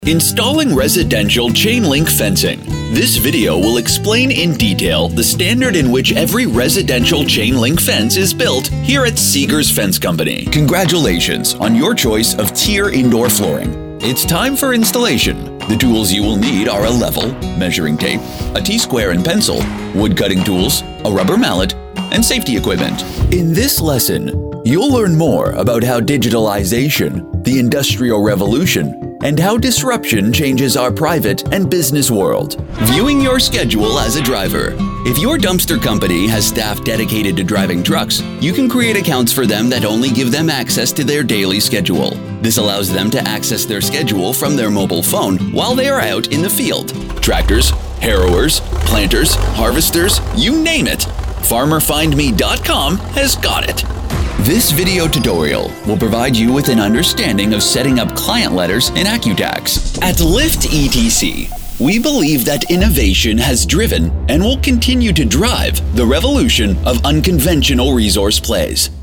Installing residential chain link fencing. This video will explain in detail the standard in which every residential chain link fence is built here at Seegers Fence Company. Congratulations on your choice of Tier indoor flooring. It's time for installation. The tools you will need are a level, measuring tape, a T-square and pencil, wood cutting tools, a rubber mallet, and safety equipment. In this lesson, you'll learn more about how digitalization, the Industrial Revolution, and how disruption changes our private and business world. Viewing your schedule as a driver. If your dumpster company has staff dedicated to driving trucks, you can create accounts for them that only give them access to their daily schedule. This allows them to access their schedule from their mobile phone while they are out in the field. Tractors, harrowers, planters, harvesters, you name it. FarmerFindMe.com has got it. This video tutorial will provide you with an understanding of setting up client letters in AccuTax. At Lift ETC, we believe that innovation has driven and will continue to drive the revolution of unconventional resource plays.